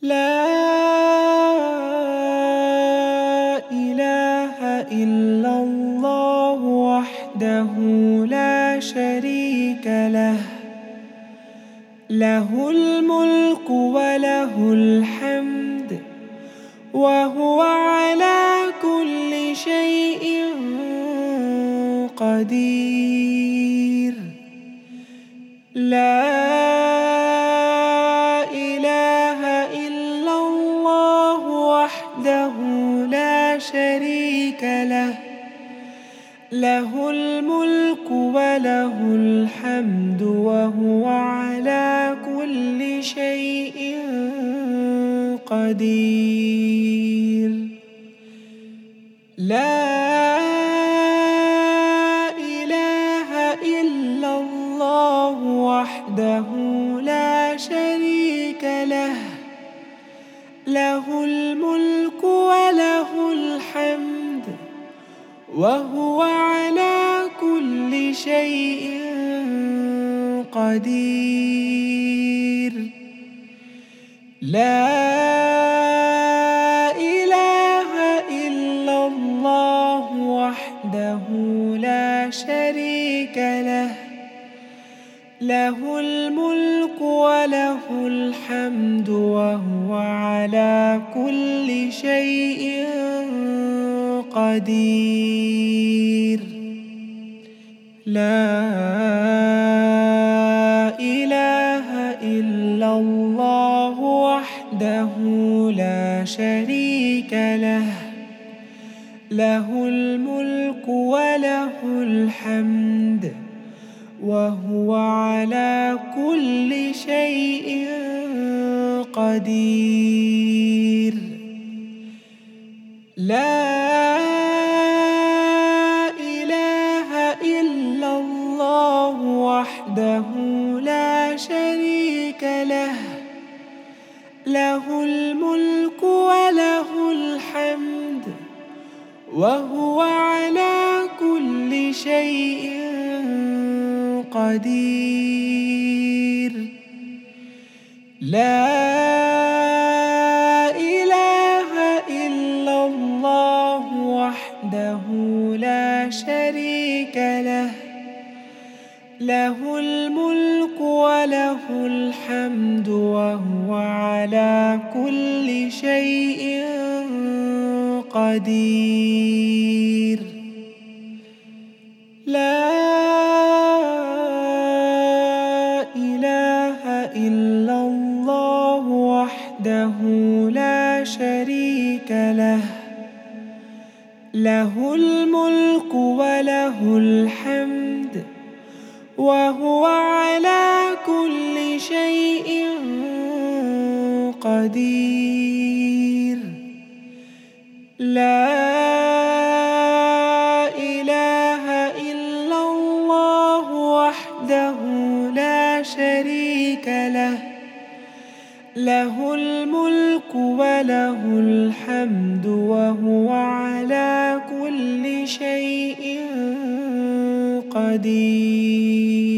لا إله إلا الله وحده لا شريك له، له الملك وله الحمد وهو على كل شيء قدير. لا إله إلا الله وحده لا شريك له، له الملك وله الحمد وهو على كل شيء قدير. لا إله إلا الله وحده لا شريك له، له الملك وله الحمد وهو على كل شيء قدير. لا إله إلا الله وحده لا شريك له، له الملك وله الحمد وهو على كل شيء قدير. لا إله إلا الله وحده لا شريك له، له الملك وله الحمد وهو على كل شيء قدير. لا إله إلا الله وحده لا شريك له، له الملك وله الحمد وهو على كل شيء قدير. لا إله إلا الله وحده لا شريك له، له الملك وله الحمد وهو على كل شيء قدير. لا إله إلا الله وحده لا شريك له، له الملك وله الحمد وهو على كل شيء قدير. لا إله إلا الله وحده لا شريك له، له الملك وله الحمد وهو على كل شيء قدير.